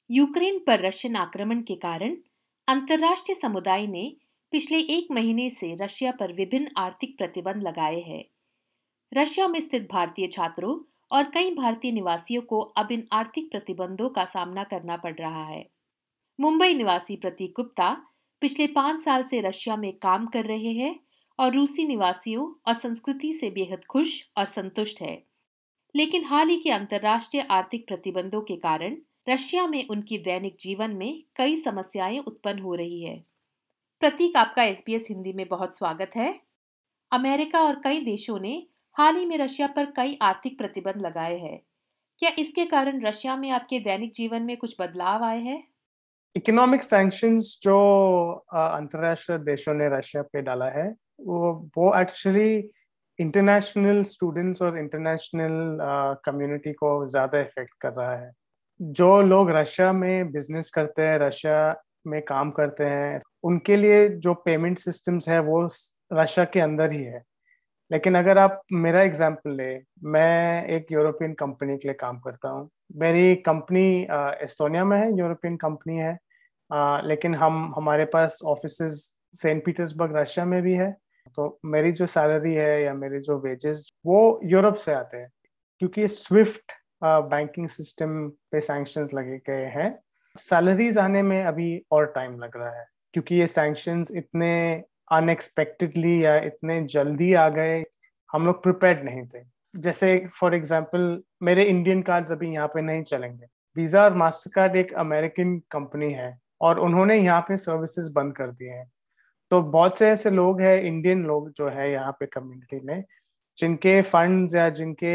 Ukraine पर Russian आक्रमण के कारण अंतर्राष्ट्रीय समुदाय ने पिछले 1 महीने से रशिया पर विभिन्न आर्थिक प्रतिबंध लगाए हैं। रशिया में स्थित भारतीय छात्रों और कई भारतीय निवासियों को अब इन आर्थिक प्रतिबंधों का सामना करना पड़ रहा है। मुंबई निवासी प्रतीक गुप्ता पिछले 5 साल से रशिया में काम कर रहे हैं और रूसी निवासियों और संस्कृति से बेहद खुश और संतुष्ट है। लेकिन हाल ही के अंतर्राष्ट्रीय आर्थिक प्रतिबंधों के कारण रशिया में उनकी दैनिक जीवन में कई समस्याएं उत्पन्न हो रही है। प्रतीक, आपका SBS हिंदी में बहुत स्वागत है। अमेरिका और कई देशों ने हाल ही में रशिया पर कई आर्थिक प्रतिबंध लगाए हैं। क्या इसके कारण रशिया में आपके दैनिक जीवन में कुछ बदलाव आए हैं? इकोनॉमिक सैंक्शंस जो अंतर्राष्ट्रीय देशों ने रशिया पे डाला है वो एक्चुअली इंटरनेशनल स्टूडेंट्स और इंटरनेशनल कम्युनिटी को ज़्यादा इफेक्ट कर रहा है। जो लोग रशिया में बिजनेस करते हैं, रशिया में काम करते हैं, उनके लिए जो पेमेंट सिस्टम्स है वो रशिया के अंदर ही है। लेकिन अगर आप मेरा एग्जांपल ले, मैं एक यूरोपियन कंपनी के लिए काम करता हूँ। मेरी कंपनी एस्टोनिया में है, यूरोपियन कंपनी है। लेकिन हमारे पास ऑफिसेज सेंट पीटर्सबर्ग रशिया में भी है। तो मेरी जो सैलरी है या मेरे जो वेजेस वो यूरोप से आते हैं, क्योंकि स्विफ्ट बैंकिंग सिस्टम पे सैंक्शंस लगे गए हैं। सैलरीज आने में अभी और टाइम लग रहा है, क्योंकि ये सैंक्शंस इतने अनएक्सपेक्टेडली या इतने जल्दी आ गए, हम लोग प्रिपेयर्ड नहीं थे। जैसे फॉर एग्जांपल मेरे इंडियन कार्ड्स अभी यहाँ पे नहीं चलेंगे। वीजा और मास्टर कार्ड एक अमेरिकन कंपनी है और उन्होंने यहाँ पे सर्विसेज बंद कर दिए हैं। तो बहुत से ऐसे लोग हैं, इंडियन लोग जो है यहाँ पे कम्युनिटी में, जिनके फंड्स या जिनके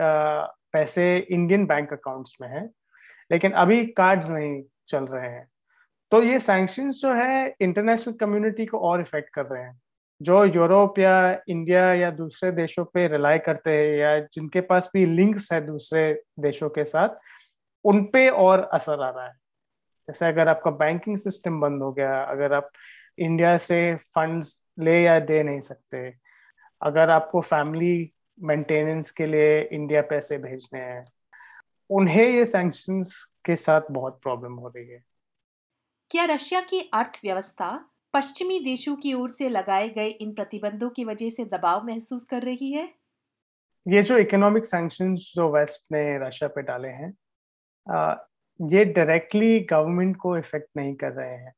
पैसे इंडियन बैंक अकाउंट्स में हैं, लेकिन अभी कार्ड्स नहीं चल रहे हैं। तो ये सैंक्शंस जो है इंटरनेशनल कम्युनिटी को और इफेक्ट कर रहे हैं। जो यूरोप या इंडिया या दूसरे देशों पे रिलाई करते हैं या जिनके पास भी लिंक्स है दूसरे देशों के साथ, उन पे और असर आ रहा है। जैसे अगर आपका बैंकिंग सिस्टम बंद हो गया, अगर आप इंडिया से फंड्स ले या दे नहीं सकते, अगर आपको फैमिली मेंटेनेंस के लिए इंडिया पैसे भेजने हैं, उन्हें ये सैंक्शंस के साथ बहुत प्रॉब्लम हो रही है। क्या रशिया की अर्थव्यवस्था पश्चिमी देशों की ओर से लगाए गए इन प्रतिबंधों की वजह से दबाव महसूस कर रही है? ये जो इकोनॉमिक सैंक्शंस जो वेस्ट ने रशिया पे डाले हैं, आ, ये डायरेक्टली गवर्नमेंट को इफेक्ट नहीं कर रहे हैं।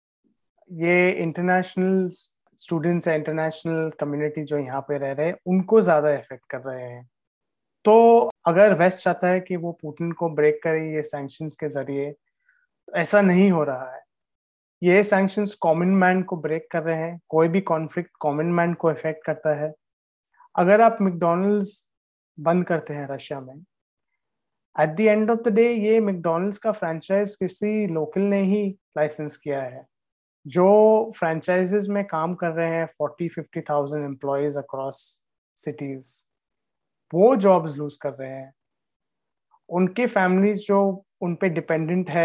ये इंटरनेशनल स्टूडेंट्स है, इंटरनेशनल कम्युनिटी जो यहाँ पे रह रहे हैं, उनको ज्यादा इफेक्ट कर रहे हैं। तो अगर वेस्ट चाहता है कि वो पुतिन को ब्रेक करे ये सैंक्शंस के जरिए, ऐसा नहीं हो रहा है। ये सैंक्शंस कॉमन मैन को ब्रेक कर रहे हैं। कोई भी कॉन्फ्लिक्ट कॉमन मैन को इफेक्ट करता है। अगर आप मैकडॉनल्ड्स बंद करते हैं रशिया में, at the end of the day ये मैकडॉनल्ड्स का फ्रैंचाइज किसी लोकल ने ही लाइसेंस किया है। जो फ्रैंचाइजेस में काम कर रहे हैं 40-50,000 एम्प्लॉयज अक्रॉस सिटीज, वो जॉब्स लूज कर रहे हैं। उनके फैमिलीज जो उन पे डिपेंडेंट है,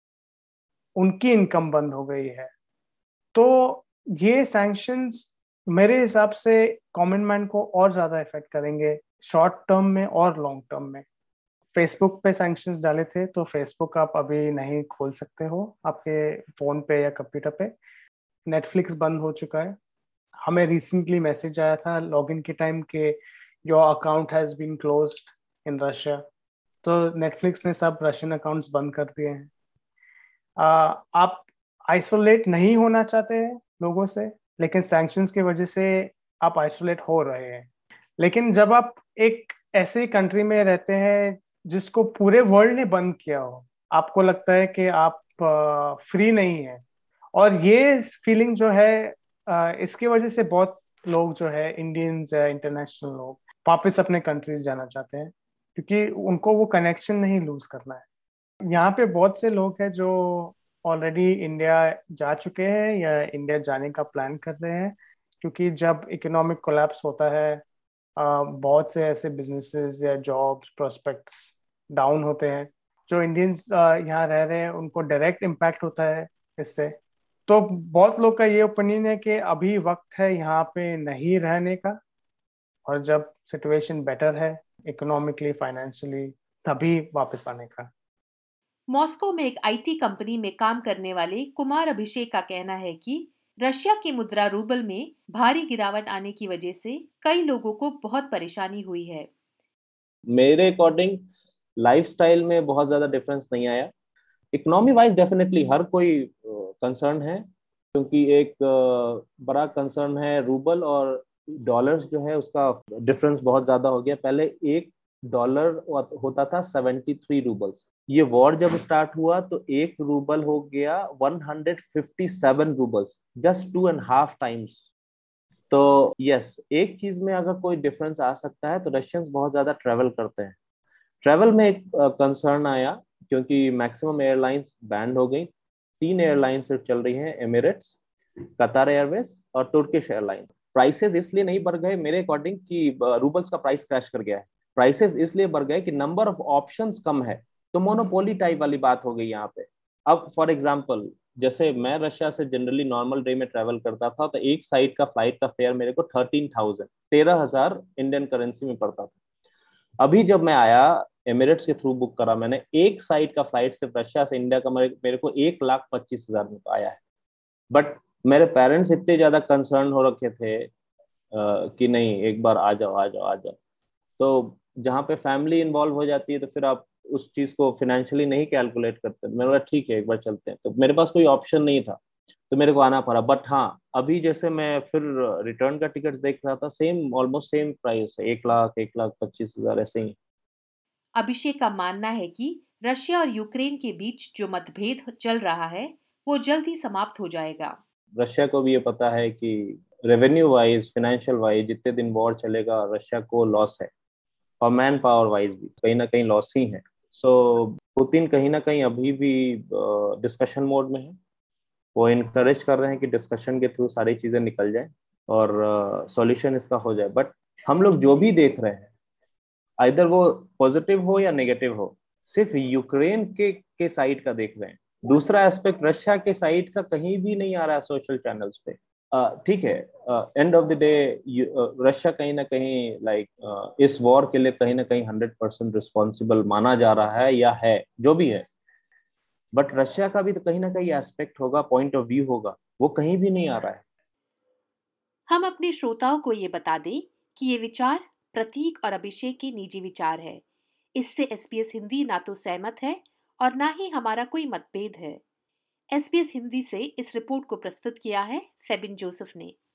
उनकी इनकम बंद हो गई है। तो ये सैंक्शंस मेरे हिसाब से कॉमन मैन को और ज्यादा इफेक्ट करेंगे, शॉर्ट टर्म में और लॉन्ग टर्म में। फेसबुक पे सैंक्शंस डाले थे, तो फेसबुक आप अभी नहीं खोल सकते हो आपके फोन पे या कंप्यूटर पे। नेटफ्लिक्स बंद हो चुका है। हमें रिसेंटली मैसेज आया था लॉगिन के टाइम के your account has been closed in Russia. तो नेटफ्लिक्स ने सब रशियन अकाउंट्स बंद कर दिए हैं। आप आइसोलेट नहीं होना चाहते हैं लोगों से, लेकिन सैंक्शंस की वजह से आप आइसोलेट हो रहे हैं। लेकिन जब आप एक ऐसे कंट्री में रहते हैं जिसको पूरे वर्ल्ड ने बंद किया हो, आपको लगता है कि आप फ्री नहीं है। और ये फीलिंग जो है, इसकी वजह से बहुत लोग जो है, इंडियंस या इंटरनेशनल लोग, वापस अपने कंट्रीज जाना चाहते हैं, क्योंकि उनको वो कनेक्शन नहीं लूज करना है। यहाँ पे बहुत से लोग हैं जो ऑलरेडी इंडिया जा चुके हैं या इंडिया जाने का प्लान कर रहे हैं, क्योंकि जब इकोनॉमिक कोलैप्स होता है, बहुत से ऐसे बिजनेसेस या जॉब्स प्रोस्पेक्ट्स डाउन होते हैं। जो इंडियंस यहाँ रह रहे हैं उनको डायरेक्ट इम्पैक्ट होता है इससे। तो बहुत लोग का ये ओपिनियन है कि अभी वक्त है यहाँ पे नहीं रहने का, और जब सिचुएशन बेटर है इकोनॉमिकली फाइनेंशियली, तभी वापस आने का। मॉस्को में एक आईटी कंपनी में काम करने वाले कुमार अभिषेक का कहना है कि रशिया की मुद्रा रूबल में भारी गिरावट आने की वजह से कई लोगों को बहुत परेशानी हुई है। मेरे अकॉर्डिंग लाइफस्टाइल में बहुत ज्यादा डिफरेंस नहीं आया। इकोनॉमी वाइज डेफिनेटली हर कोई कंसर्न है, क्योंकि एक बड़ा कंसर्न है रूबल और डॉलर्स जो है उसका डिफरेंस बहुत ज्यादा हो गया। पहले एक डॉलर होता था 73 रूबल्स। ये वॉर जब स्टार्ट हुआ तो एक रूबल हो गया 157 रूबल्स, जस्ट 2.5 टाइम्स। तो यस, एक चीज में अगर कोई डिफरेंस आ सकता है तो रशियंस बहुत ज्यादा ट्रेवल करते हैं। ट्रेवल में एक कंसर्न आया क्योंकि मैक्सिमम एयरलाइंस बैंड हो गई। 3 एयरलाइंस सिर्फ चल रही हैं, एमिरेट्स, कतार एयरवेज और तुर्किश एयरलाइंस। प्राइसेस इसलिए नहीं बढ़ गए मेरे अकॉर्डिंग कि रूबल्स का प्राइस क्रैश कर गया है। प्राइसेस इसलिए बढ़ गए कि नंबर ऑफ ऑप्शंस कम है, तो मोनोपोली टाइप वाली बात हो गई यहाँ पे। अब फॉर एग्जाम्पल, जैसे मैं रशिया से जनरली नॉर्मल डे में ट्रेवल करता था तो एक साइड का फ्लाइट का फेयर मेरे को 13,000 इंडियन करेंसी में पड़ता था। अभी जब मैं आया, एमिरेट्स के थ्रू बुक करा मैंने, एक साइड का फ्लाइट सिर्फ रशिया से इंडिया का मेरे को 1,25,000 में आया है। बट मेरे पेरेंट्स इतने ज्यादा कंसर्न हो रखे थे कि नहीं, एक बार आ जाओ आ जाओ आ जाओ। तो जहाँ पे फैमिली इन्वॉल्व हो जाती है तो फिर आप उस चीज को फिनेंशियली नहीं कैलकुलेट करते। मैंने बोला ठीक है एक बार चलते हैं, तो मेरे पास कोई ऑप्शन नहीं था, तो मेरे को आना पड़ा। बट हाँ, अभी जैसे मैं फिर रिटर्न का टिकट देख रहा था, सेम ऑलमोस्ट सेम प्राइस है, 1,00,000 1,25,000 ऐसे ही। अभिषेक का मानना है कि रशिया और यूक्रेन के बीच जो मतभेद चल रहा है वो जल्द ही समाप्त हो जाएगा। रशिया को भी ये पता है कि रेवेन्यू वाइज, फाइनेंशियल वाइज जितने दिन वॉर चलेगा रशिया को लॉस है, और मैन पावर वाइज भी कहीं ना कहीं लॉस ही है। सो पुतिन कहीं ना कहीं अभी भी डिस्कशन मोड में है। वो इनकरेज कर रहे हैं कि डिस्कशन के थ्रू सारी चीजें निकल जाए और सॉल्यूशन इसका हो जाए। बट हम लोग जो भी देख रहे हैं, आइदर वो पॉजिटिव हो या नेगेटिव हो, सिर्फ यूक्रेन के साइड का देख रहे हैं। दूसरा एस्पेक्ट रशिया के साइड का कहीं भी नहीं आ रहा है सोशल चैनल्स पे। ठीक है, end of the day Russia कहीं ना कहीं इस वॉर के लिए कहीं ना कहीं 100% रिस्पॉन्सिबल माना जा रहा है, या है जो भी है। बट रशिया का भी तो कहीं ना कहीं एस्पेक्ट होगा, पॉइंट ऑफ व्यू होगा, वो कहीं भी नहीं आ रहा है। हम अपने श्रोताओं को ये बता दें कि ये विचार प्रतीक और अभिषेक के निजी विचार है। इससे एसबीएस हिंदी ना तो सहमत है और ना ही हमारा कोई मतभेद है। एसबीएस हिंदी से इस रिपोर्ट को प्रस्तुत किया है फेबिन जोसेफ ने।